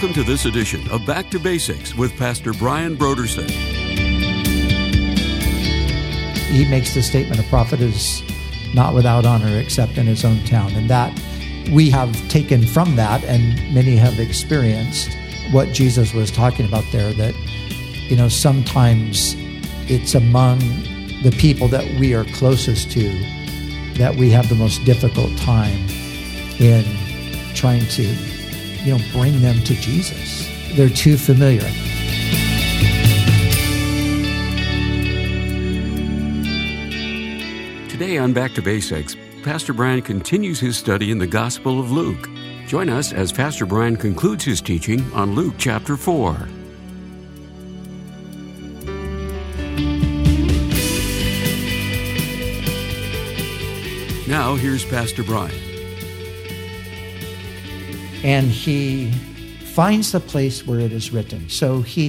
Welcome to this edition of Back to Basics with Pastor Brian Brodersen. He makes the statement, a prophet is not without honor except in his own town. And that we have taken from that, and many have experienced what Jesus was talking about there, that, sometimes it's among the people that we are closest to that we have the most difficult time in trying to, bring them to Jesus. They're too familiar. Today on Back to Basics, Pastor Brian continues his study in the Gospel of Luke. Join us as Pastor Brian concludes his teaching on Luke chapter 4. Now, here's Pastor Brian. And he finds the place where it is written. So he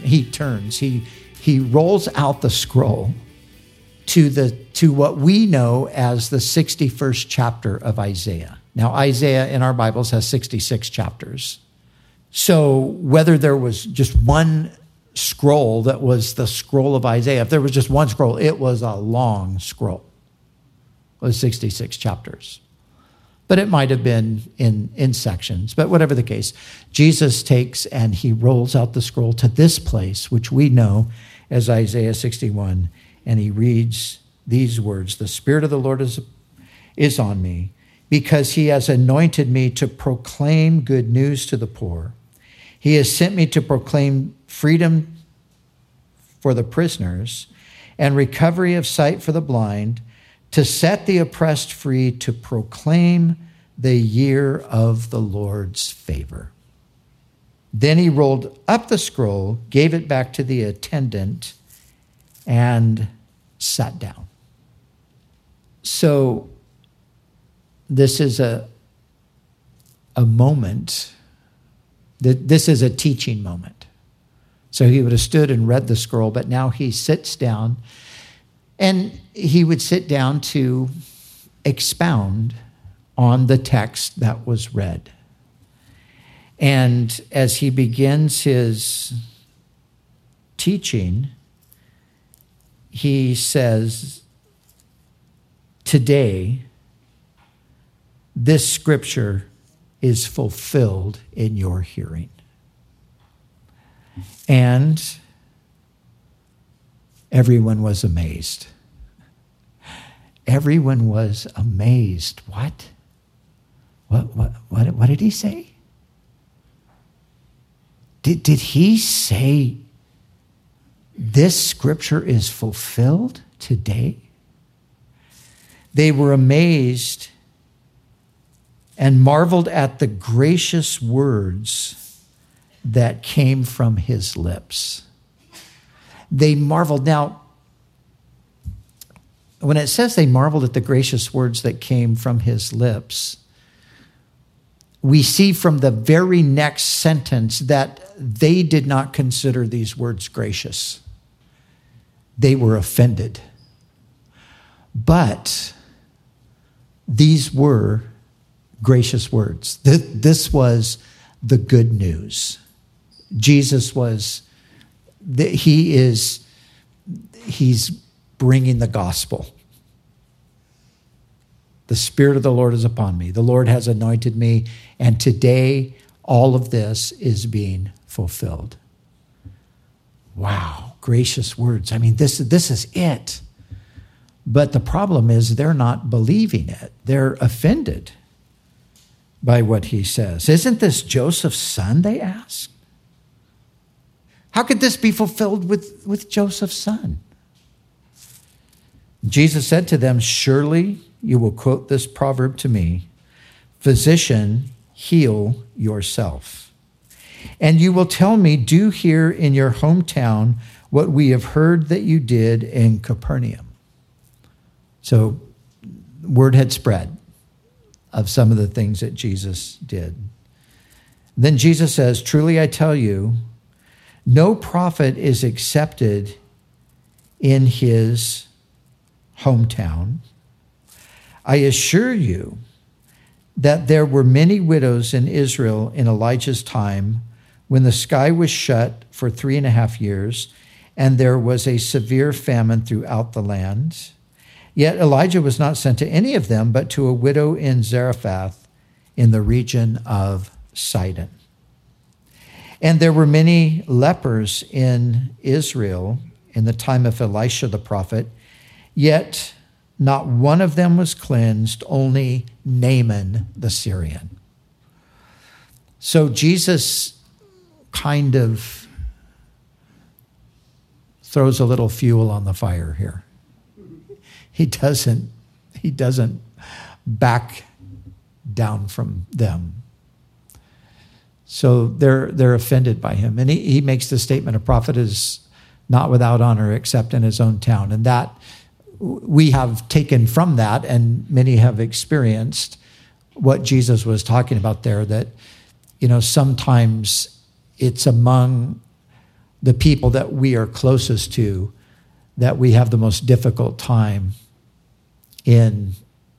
rolls out the scroll to what we know as the 61st chapter of Isaiah. Now, Isaiah in our Bibles has 66 chapters. So whether there was just one scroll that was the scroll of Isaiah, if there was just one scroll, it was a long scroll. It was 66 chapters. But it might have been in sections. But whatever the case, Jesus takes and he rolls out the scroll to this place, which we know as Isaiah 61, and he reads these words: "The Spirit of the Lord is on me, because he has anointed me to proclaim good news to the poor. He has sent me to proclaim freedom for the prisoners and recovery of sight for the blind, to set the oppressed free, to proclaim the year of the Lord's favor." Then he rolled up the scroll, gave it back to the attendant, and sat down. So this is a moment, this is a teaching moment. So he would have stood and read the scroll, but now he sits down, and he would sit down to expound on the text that was read. And as he begins his teaching, he says, "Today, this scripture is fulfilled in your hearing." And everyone was amazed. Everyone was amazed. What? What did he say? Did he say this scripture is fulfilled today? They were amazed and marveled at the gracious words that came from his lips. They marveled. Now, when it says they marveled at the gracious words that came from his lips, we see from the very next sentence that they did not consider these words gracious. They were offended. But these were gracious words. This was the good news. Jesus he's bringing the gospel. The Spirit of the Lord is upon me. The Lord has anointed me, and today all of this is being fulfilled. Wow, gracious words. I mean, this is it. But the problem is they're not believing it. They're offended by what he says. "Isn't this Joseph's son?" they asked. "How could this be fulfilled with Joseph's son?" Jesus said to them, "Surely you will quote this proverb to me, 'Physician, heal yourself.' And you will tell me, 'Do here in your hometown what we have heard that you did in Capernaum.'" So word had spread of some of the things that Jesus did. Then Jesus says, "Truly I tell you, no prophet is accepted in his hometown. I assure you that there were many widows in Israel in Elijah's time when the sky was shut for 3.5 years, and there was a severe famine throughout the land. Yet Elijah was not sent to any of them, but to a widow in Zarephath in the region of Sidon. And there were many lepers in Israel in the time of Elisha the prophet, yet not one of them was cleansed, only Naaman the Syrian. So Jesus kind of throws a little fuel on the fire here. He doesn't back down from them. So they're offended by him. And he makes the statement, a prophet is not without honor except in his own town. And that we have taken from that, and many have experienced what Jesus was talking about there, that, sometimes it's among the people that we are closest to that we have the most difficult time in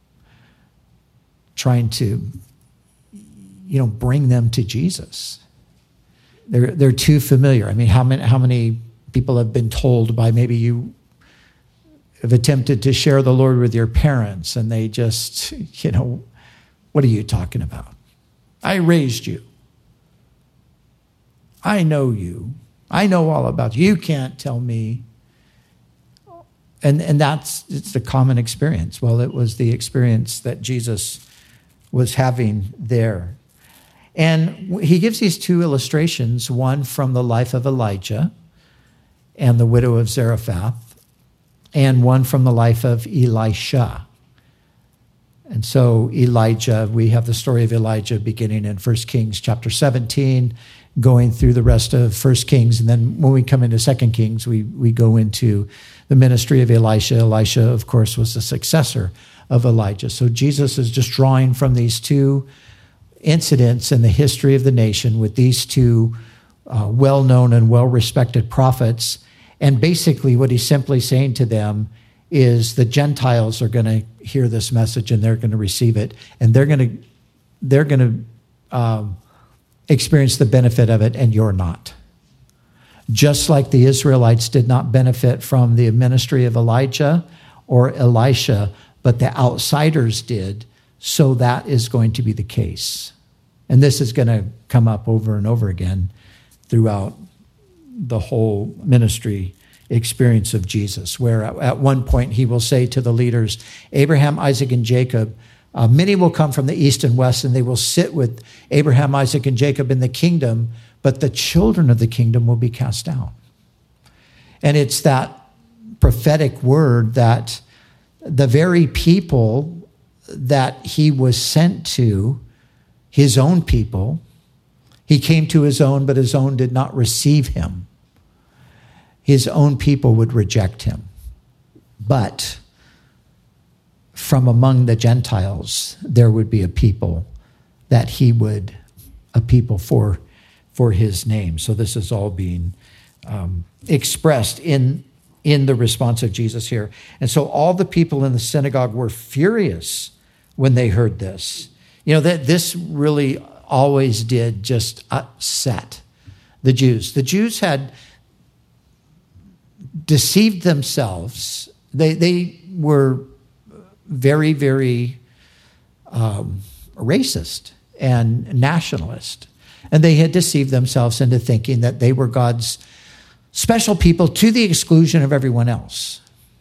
trying to bring them to Jesus. They're too familiar. I mean, how many people have been told by, maybe you have attempted to share the Lord with your parents, and they just, what are you talking about? I raised you. I know you. I know all about you. You can't tell me. And it's the common experience. Well, it was the experience that Jesus was having there. And he gives these two illustrations, one from the life of Elijah and the widow of Zarephath, and one from the life of Elisha. And so Elijah, we have the story of Elijah beginning in 1 Kings chapter 17, going through the rest of 1 Kings. And then when we come into 2 Kings, we go into the ministry of Elisha. Elisha, of course, was the successor of Elijah. So Jesus is just drawing from these two incidents in the history of the nation with these two well-known and well-respected prophets. And basically what he's simply saying to them is the Gentiles are going to hear this message and they're going to receive it, and they're going to experience the benefit of it, and you're not. Just like the Israelites did not benefit from the ministry of Elijah or Elisha, but the outsiders did, so that is going to be the case. And this is going to come up over and over again throughout the whole ministry experience of Jesus, where at one point he will say to the leaders, Abraham, Isaac, and Jacob, many will come from the east and west, and they will sit with Abraham, Isaac, and Jacob in the kingdom, but the children of the kingdom will be cast down. And it's that prophetic word that the very people that he was sent to, his own people, he came to his own, but his own did not receive him. His own people would reject him. But from among the Gentiles, there would be a people that he would, a people for his name. So this is all being expressed in the response of Jesus here. And so all the people in the synagogue were furious when they heard this. That this really always did just upset the Jews. The Jews had deceived themselves. They were very, very racist and nationalist. And they had deceived themselves into thinking that they were God's special people to the exclusion of everyone else.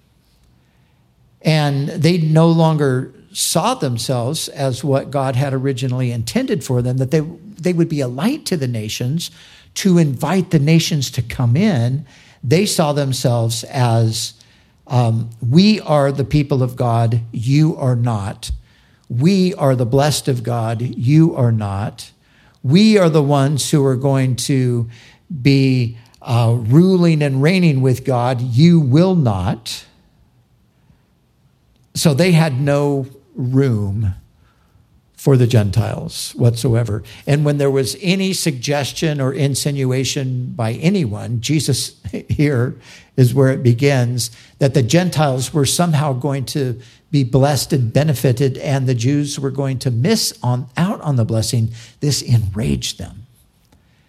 And they no longer saw themselves as what God had originally intended for them, that they would be a light to the nations, to invite the nations to come in. They saw themselves as, we are the people of God, you are not. We are the blessed of God, you are not. We are the ones who are going to be ruling and reigning with God, you will not. So they had no room for the Gentiles whatsoever. And when there was any suggestion or insinuation by anyone, Jesus here is where it begins, that the Gentiles were somehow going to be blessed and benefited, and the Jews were going to miss out on the blessing, this enraged them.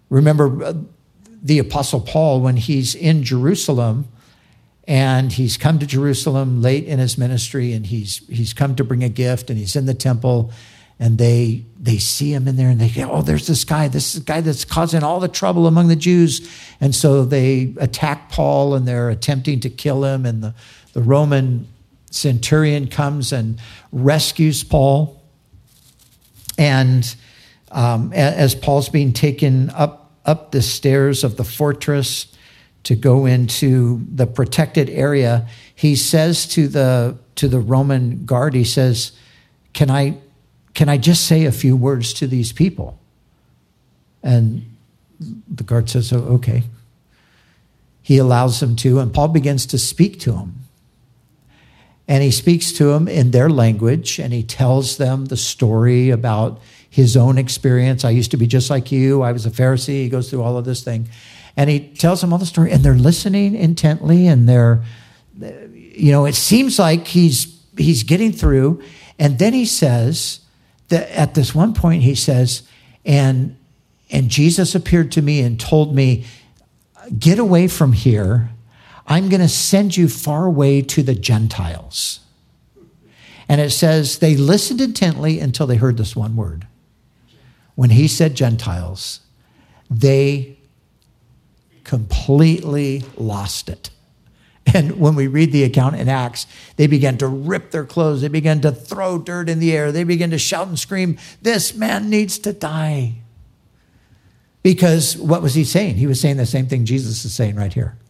Remember the Apostle Paul, when he's in Jerusalem, and he's come to Jerusalem late in his ministry, and he's come to bring a gift, and he's in the temple, and they see him in there, and they go, oh, there's this guy that's causing all the trouble among the Jews. And so they attack Paul, and they're attempting to kill him, and the Roman centurion comes and rescues Paul. And as Paul's being taken up the stairs of the fortress to go into the protected area, he says to the Roman guard, he says, can I just say a few words to these people? And the guard says, oh, okay. He allows him to, and Paul begins to speak to him. And he speaks to them in their language, and he tells them the story about his own experience. I used to be just like you. I was a Pharisee. He goes through all of this thing. And he tells them all the story, and they're listening intently, and they're, it seems like he's getting through. And then he says that at this one point, he says, and Jesus appeared to me and told me, get away from here. I'm going to send you far away to the Gentiles. And it says they listened intently until they heard this one word. When he said Gentiles, they completely lost it. And when we read the account in Acts, they began to rip their clothes. They began to throw dirt in the air. They began to shout and scream, this man needs to die. Because what was he saying? He was saying the same thing Jesus is saying right here.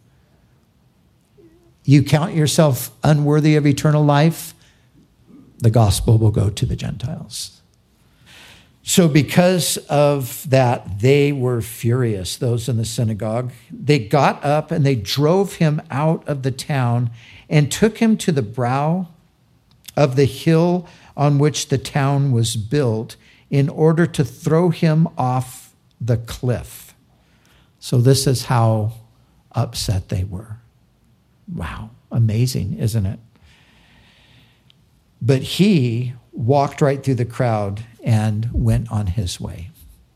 You count yourself unworthy of eternal life, the gospel will go to the Gentiles. So because of that, they were furious, those in the synagogue. They got up and they drove him out of the town and took him to the brow of the hill on which the town was built in order to throw him off the cliff. So this is how upset they were. Wow, amazing, isn't it? But he walked right through the crowd and went on his way.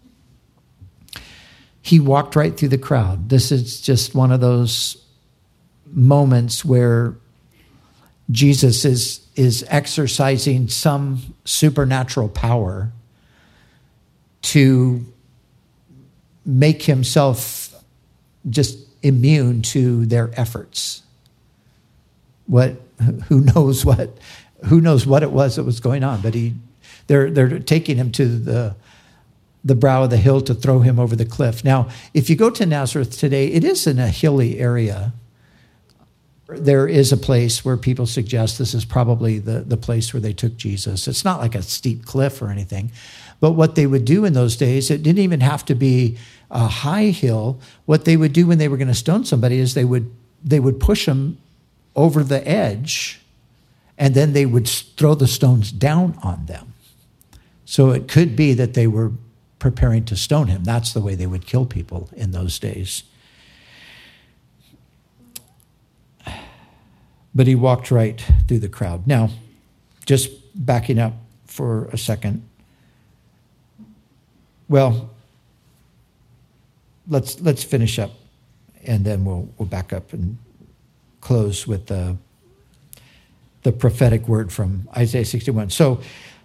He walked right through the crowd. This is just one of those moments where Jesus is exercising some supernatural power to make himself just immune to their efforts. Who knows what it was that was going on, but they're taking him to the brow of the hill to throw him over the cliff. Now, if you go to Nazareth today, it is in a hilly area. There is a place where people suggest this is probably the place where they took Jesus. It's not like a steep cliff or anything, but what they would do in those days, it didn't even have to be a high hill. What they would do when they were going to stone somebody is they would push them over the edge, and then they would throw the stones down on them. So it could be that they were preparing to stone him. That's the way they would kill people in those days. But he walked right through the crowd. Now, just backing up for a second. Well, let's finish up, and then we'll back up and close with the prophetic word from Isaiah 61. So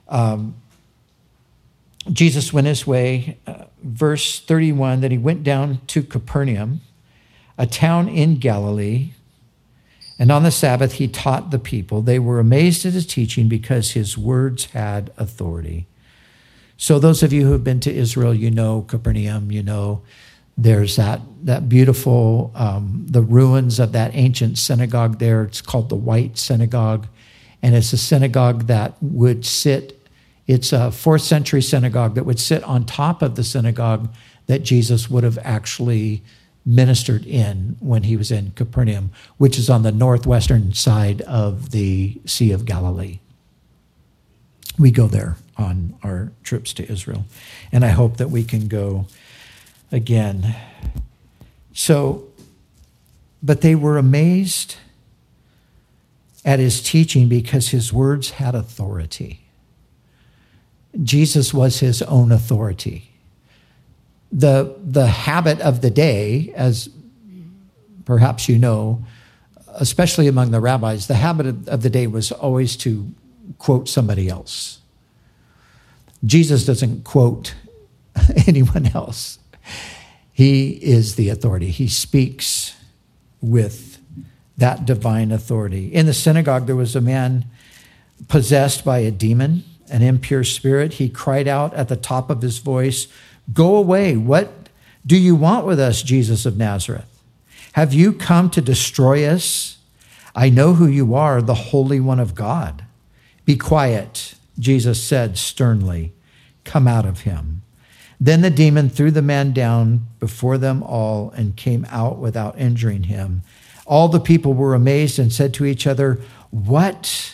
Jesus went his way. Verse 31, that he went down to Capernaum, a town in Galilee, and on the Sabbath he taught the people. They were amazed at his teaching because his words had authority. So those of you who have been to Israel, you know Capernaum, you know there's that beautiful, the ruins of that ancient synagogue there. It's called the White Synagogue. And it's a synagogue that would sit, it's a 4th century synagogue that would sit on top of the synagogue that Jesus would have actually ministered in when he was in Capernaum, which is on the northwestern side of the Sea of Galilee. We go there on our trips to Israel. And I hope that we can go again. So, but they were amazed at his teaching because his words had authority. Jesus was his own authority. the habit of the day, as perhaps you know, especially among the rabbis, the habit of the day was always to quote somebody else. Jesus doesn't quote anyone else. He is the authority. He speaks with that divine authority. In the synagogue, there was a man possessed by a demon, an impure spirit. He cried out at the top of his voice, "Go away. What do you want with us, Jesus of Nazareth? Have you come to destroy us? I know who you are, the Holy One of God." "Be quiet," Jesus said sternly. "Come out of him." Then the demon threw the man down before them all and came out without injuring him. All the people were amazed and said to each other, "What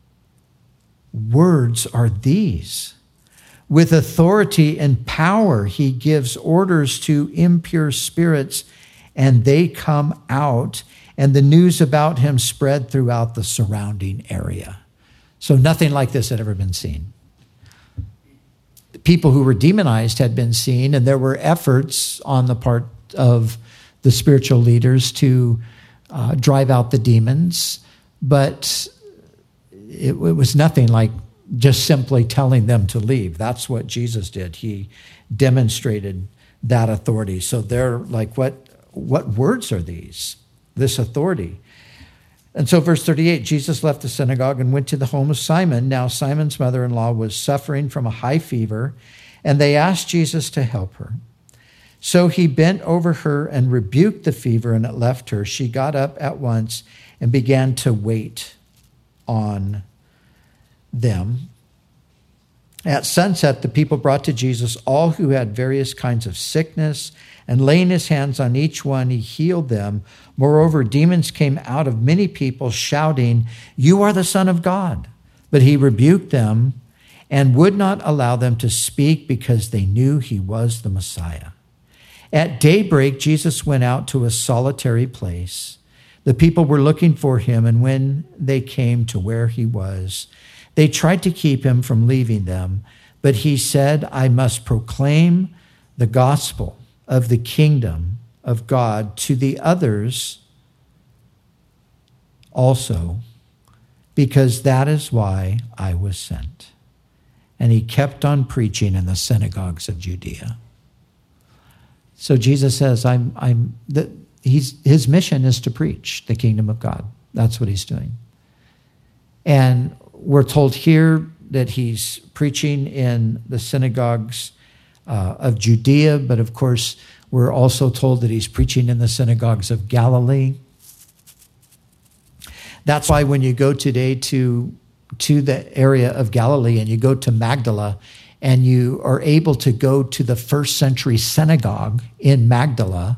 words are these? With authority and power, he gives orders to impure spirits, and they come out." And the news about him spread throughout the surrounding area. So nothing like this had ever been seen. The people who were demonized had been seen, and there were efforts on the part of the spiritual leaders to drive out the demons, but it was nothing like just simply telling them to leave. That's what Jesus did. He demonstrated that authority. So they're like, what words are these? This authority. And so verse 38, Jesus left the synagogue and went to the home of Simon. Now Simon's mother-in-law was suffering from a high fever, and they asked Jesus to help her. So he bent over her and rebuked the fever, and it left her. She got up at once and began to wait on them. At sunset, the people brought to Jesus all who had various kinds of sickness, and laying his hands on each one, he healed them. Moreover, demons came out of many people, shouting, "You are the Son of God." But he rebuked them and would not allow them to speak because they knew he was the Messiah. At daybreak, Jesus went out to a solitary place. The people were looking for him, and when they came to where he was, they tried to keep him from leaving them. But he said, "I must proclaim the gospel of the kingdom of God to the others also, because that is why I was sent." And he kept on preaching in the synagogues of Judea. So Jesus says, his mission is to preach the kingdom of God. That's what he's doing. And we're told here that he's preaching in the synagogues of Judea, but of course, we're also told that he's preaching in the synagogues of Galilee. That's why when you go today to the area of Galilee and you go to Magdala and you are able to go to the first century synagogue in Magdala,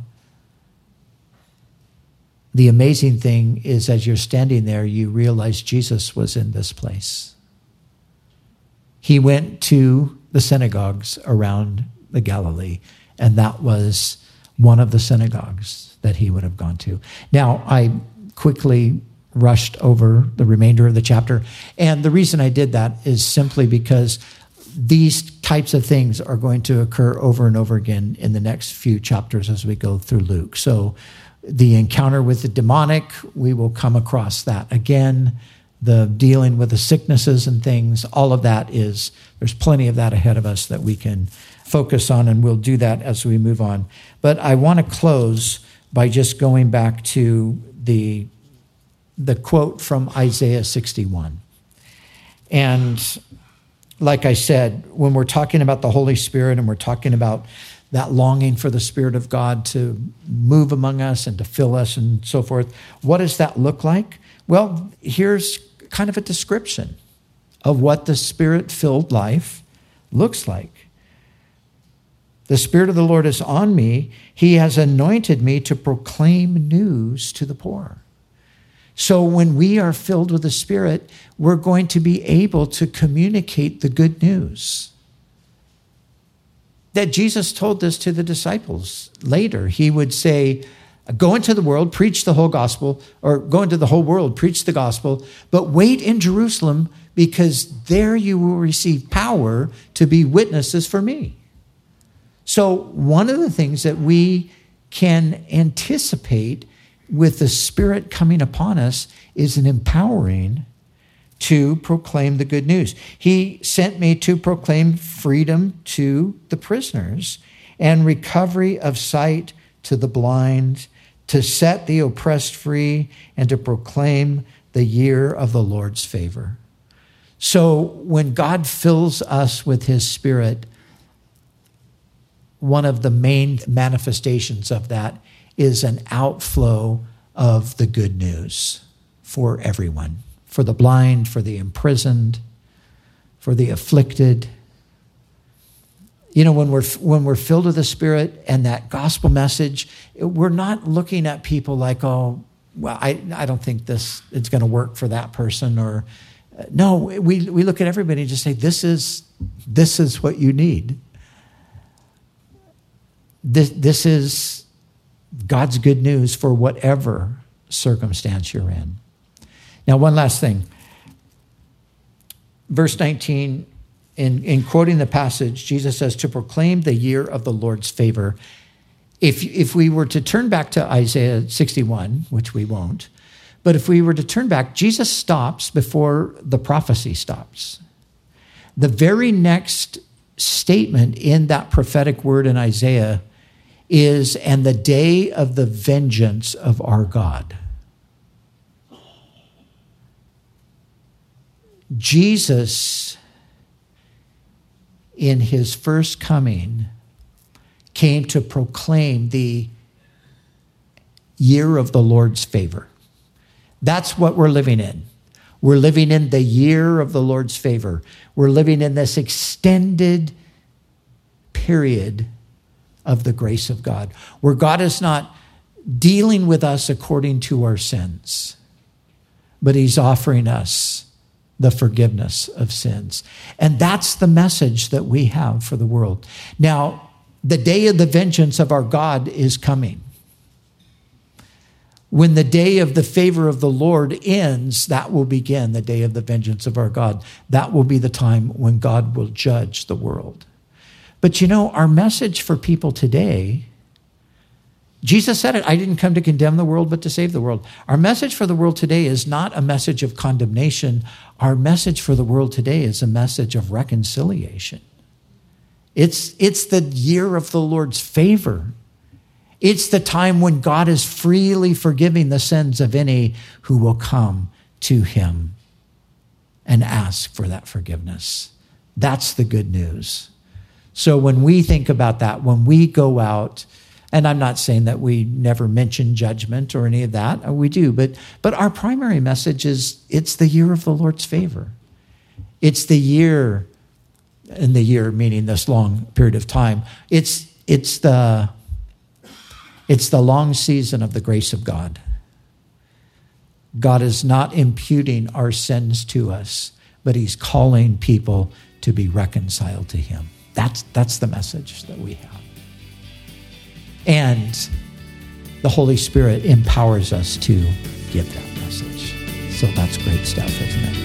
the amazing thing is as you're standing there, you realize Jesus was in this place. He went to the synagogues around the Galilee, and that was one of the synagogues that he would have gone to. Now, I quickly rushed over the remainder of the chapter, and the reason I did that is simply because these types of things are going to occur over and over again in the next few chapters as we go through Luke. So the encounter with the demonic, we will come across that again. The dealing with the sicknesses and things, all of that there's plenty of that ahead of us that we can focus on, and we'll do that as we move on. But I want to close by just going back to the quote from Isaiah 61. And like I said, when we're talking about the Holy Spirit and we're talking about that longing for the Spirit of God to move among us and to fill us and so forth, what does that look like? Well, here's kind of a description of what the Spirit-filled life looks like. The Spirit of the Lord is on me. He has anointed me to proclaim news to the poor. So when we are filled with the Spirit, we're going to be able to communicate the good news. That Jesus told this to the disciples later. He would say, go into the world, preach the whole gospel, or go into the whole world, preach the gospel, but wait in Jerusalem because there you will receive power to be witnesses for me. So one of the things that we can anticipate with the Spirit coming upon us is an empowering to proclaim the good news. He sent me to proclaim freedom to the prisoners and recovery of sight to the blind, to set the oppressed free, and to proclaim the year of the Lord's favor. So when God fills us with his Spirit, one of the main manifestations of that is an outflow of the good news for everyone, for the blind, for the imprisoned, for the afflicted. You know, when we're filled with the Spirit and that gospel message, we're not looking at people like, oh, well, I don't think it's going to work for that person. Or no, we look at everybody and just say, this is what you need. This is God's good news for whatever circumstance you're in. Now, one last thing. Verse 19, in quoting the passage, Jesus says, to proclaim the year of the Lord's favor. If we were to turn back to Isaiah 61, which we won't, but if we were to turn back, Jesus stops before the prophecy stops. The very next statement in that prophetic word in Isaiah is, and the day of the vengeance of our God. Jesus, in his first coming, came to proclaim the year of the Lord's favor. That's what we're living in. We're living in the year of the Lord's favor. We're living in this extended period of the grace of God, where God is not dealing with us according to our sins, but he's offering us the forgiveness of sins. And that's the message that we have for the world. Now, the day of the vengeance of our God is coming. When the day of the favor of the Lord ends, that will begin the day of the vengeance of our God. That will be the time when God will judge the world. But you know, our message for people today, Jesus said it, I didn't come to condemn the world, but to save the world. Our message for the world today is not a message of condemnation. Our message for the world today is a message of reconciliation. It's the year of the Lord's favor. It's the time when God is freely forgiving the sins of any who will come to him and ask for that forgiveness. That's the good news. So when we think about that, when we go out, and I'm not saying that we never mention judgment or any of that, we do, but our primary message is it's the year of the Lord's favor. It's the year, and the year meaning this long period of time, it's the long season of the grace of God. God is not imputing our sins to us, but he's calling people to be reconciled to him. That's the message that we have. And the Holy Spirit empowers us to give that message. So that's great stuff, isn't it?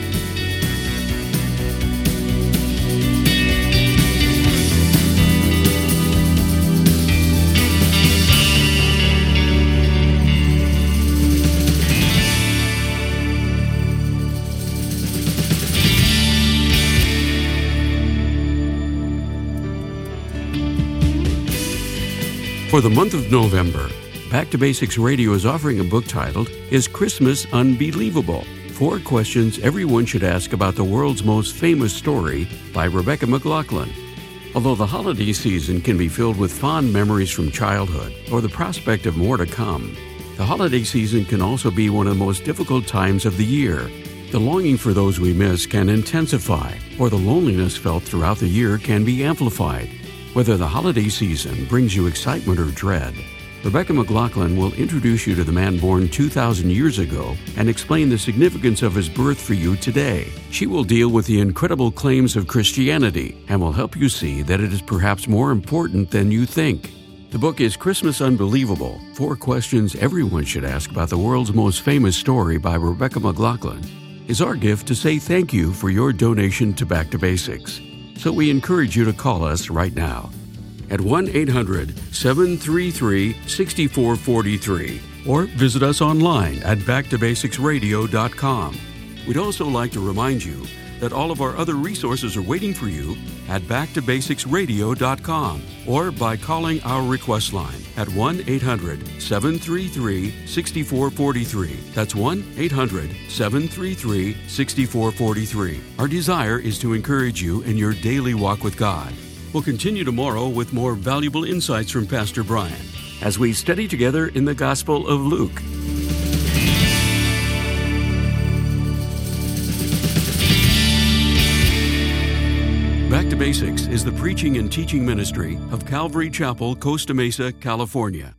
For the month of November, Back to Basics Radio is offering a book titled, Is Christmas Unbelievable? 4 Questions Everyone Should Ask About the World's Most Famous Story by Rebecca McLaughlin. Although the holiday season can be filled with fond memories from childhood or the prospect of more to come, the holiday season can also be one of the most difficult times of the year. The longing for those we miss can intensify, or the loneliness felt throughout the year can be amplified. Whether the holiday season brings you excitement or dread, Rebecca McLaughlin will introduce you to the man born 2,000 years ago and explain the significance of his birth for you today. She will deal with the incredible claims of Christianity and will help you see that it is perhaps more important than you think. The book is Christmas Unbelievable, 4 Questions Everyone Should Ask About the World's Most Famous Story by Rebecca McLaughlin, is our gift to say thank you for your donation to Back to Basics. So we encourage you to call us right now. at 1-800-733-6443 or visit us online at backtobasicsradio.com. We'd also like to remind you that all of our other resources are waiting for you at backtobasicsradio.com or by calling our request line at 1-800-733-6443. That's 1-800-733-6443. Our desire is to encourage you in your daily walk with God. We'll continue tomorrow with more valuable insights from Pastor Brian as we study together in the Gospel of Luke. Back to Basics is the preaching and teaching ministry of Calvary Chapel, Costa Mesa, California.